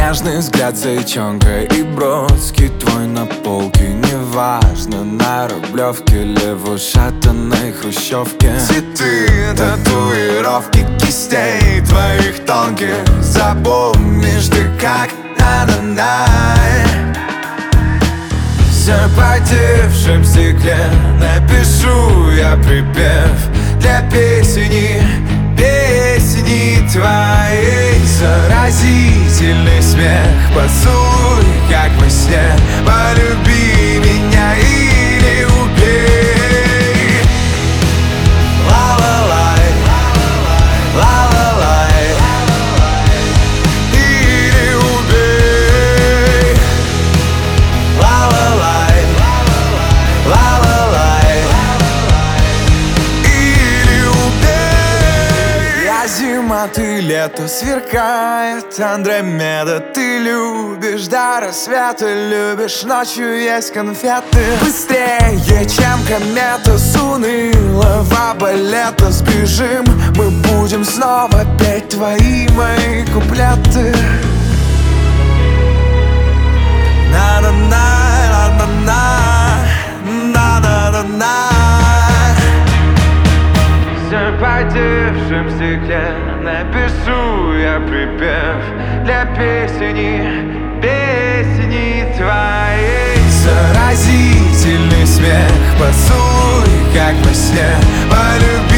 Нежный взгляд зайчонка и броский твой на полке. Неважно, на Рублевке или в ушатанной хрущевке. Цветы, татуировки кистей твоих тонких. Запомнишь ты как на-на-най. В запотевшем стекле напишу я припев для песни, песни твоей. Заразительный смех, поцелуй, как во сне. Полюби меня или убей. Ла-ла-лай, ла-ла-лай, или убей. Ла-ла-лай, ла-ла-лай, или убей. Я зима, ты лето, сверкает Андромеда. Ты любишь до рассвета, любишь ночью есть конфеты. Быстрее, чем комета, с унылого балета сбежим. Мы будем снова петь твои мои куплеты. На-на-на, на-на-на, на-на-на-на. В запотевшем стекле напишу я припев для песни, песни твоей. Заразительный смех, поцелуй, как во сне. Полюби